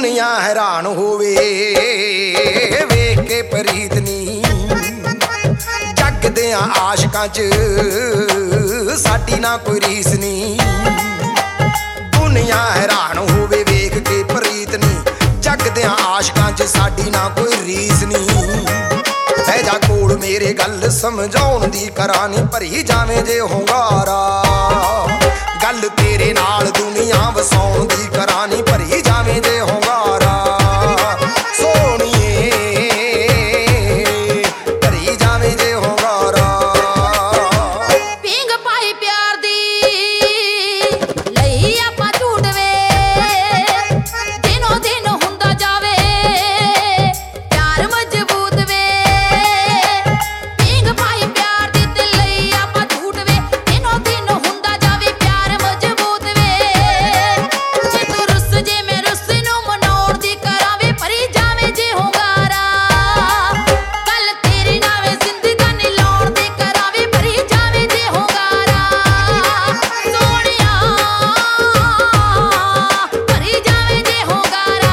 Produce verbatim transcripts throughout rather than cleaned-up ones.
दुनिया हैरान होवे वेख के प्रीत नी जग दियां आशिकां च साडी ना कोई रीस नी। दुनिया हैरान होवे वेख के प्रीत नी जग दियां आशिकां च साडी ना कोई रीस नी। बह जा कोल मेरे गल समझाउण दी करानी भरी जावे जे होंगारा गल तेरे नाल दुनिया वसाउण दी करानी भरी जावे जे होंगारा सोहणीए भरी जावे जे होंगारा। पींग पाई प्यार दी लई आपां झूठ वे दिनों दिन हुंदा जावे प्यार मजबूत वे। पींग पाई प्यार दी ते लई आपां झूठ वे दिनों दिन हुंदा जावे प्यार मजबूत वे। जे तू रुस जे मैं रुस नूं मनाउण दी करावे भरी जावे जे होंगारा कल तेरे नावे जिंदगानी लाउण दी करावे भरी जावे जे होंगारा सोहणिया भरी जावे जे होंगारा।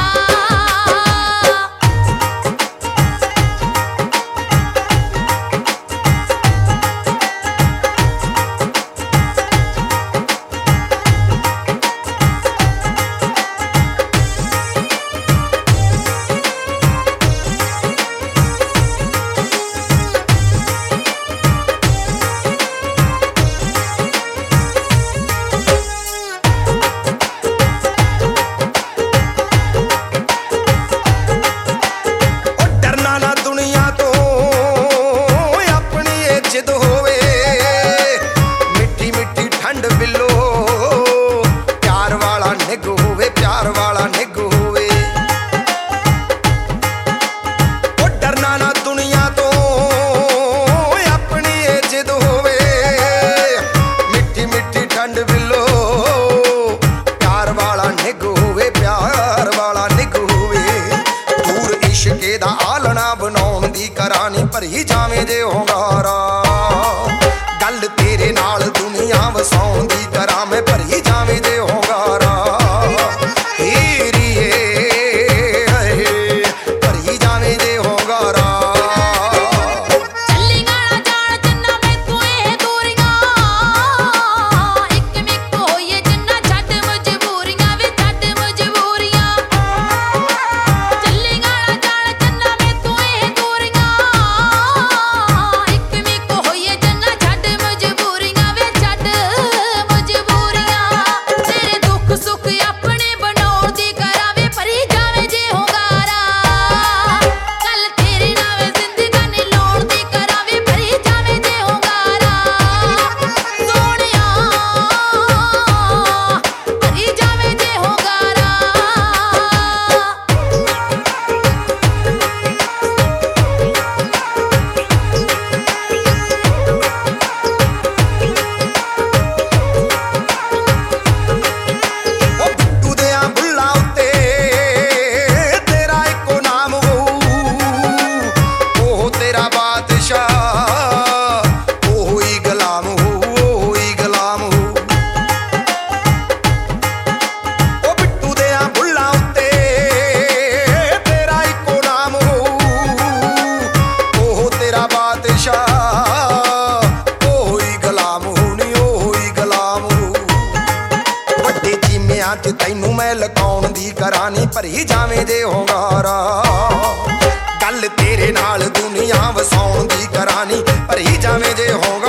ओ डरना ना दुनिया तो अपनी इज्जत होवे मिठी मिठी ठंड बिलो प्यार वाला निग होवे प्यार वाला निग होवे। ओ डरना ना दुनिया तो अपनी इज्जत होवे मिठी मिठी ठंड बिलो प्यार वाला निग होवे प्यार वाला निग होवे। दूर इश्के दा आलना बनाउण दी करानी भरी जावे जे होंगारा गल तेरे नाल दुनिया वसाउण दी करा मैं भरी जावे जे होंगारा हीरिए भरी जावे जे होंगारा। ਚੱਲੀਆਂ ਨਾ ਜਾਣ ਜਿੰਨਾ ਮੈਥੋਂ ਇਹ ਦੂਰੀਆਂ ਇੱਕ ਮਿੱਕ ਹੋਈਏ ਜਿੰਨਾ ਛੱਡ ਮਜਬੂਰੀਆਂ ਵੇ ਛੱਡ ਮਜਬੂਰੀਆਂ। ਚੱਲੀਆਂ ਨਾ ਜਾਣ ਜਿੰਨਾ ਮੈਥੋਂ ਇਹ ਦੂਰੀਆਂ ਇੱਕ ਮਿੱਕ ਹੋਈਏ ਜਿੰਨਾ ਛੱਡ ਮਜਬੂਰੀਆਂ ਵੇ ਛੱਡ ਮਜਬੂਰੀਆਂ। ਤੇਰੇ ਦੁੱਖ ਸੁੱਖ ਆਪਣੇ ਬਣਾਉਣ ਦੀ ਕਰਾਵੇ ਭਰੀ ਜਾਵੇ ਜੇ ਹੋਂਗਾਰਾ ਕੱਲ ਤੇਰੇ ਨਾਵੇਂ ਜ਼ਿੰਦਗਾਨੀ ਲਾਉਣ ਦੀ ਕਰਾਵੇ ਭਰੀ ਜਾਵੇ ਜੇ ਹੋਂਗਾਰਾ ਸੋਹਣਿਆ ਭਰੀ ਜਾਵੇ ਜੇ ਹੋਂਗਾਰਾ। ओ बिट्टू देयां बुल्लां उत्ते तेरा इक्को नाम होऊ ओह तेरा बादशाह ओह ही गुलाम होऊ ओह ही गुलाम होऊ। ओ बिट्टू देयां बुल्लां उत्ते तेरा इक्को नाम होऊ ओह तेरा बादशाह ओह ही गुलाम होऊ नी ओह ही गुलाम होऊ। ਵੱਡੇ ਚੀਮਿਆਂ 'ਚ ਤੈਨੂੰ ਮੈਂ ਲਕਾਉਣ ਦੀ ਕਰਾਨੀ ਭਰੀ ਜਾਵੇਂ ਜੇ ਹੋਂਗਾਰਾ ਗੱਲ ਤੇਰੇ ਨਾਲ ਦੁਨੀਆ ਵਸਾਉਣ ਦੀ ਕਰਾਨੀ ਭਰੀ ਜਾਵੇਂ ਜੇ ਹੋਂਗਾਰਾ।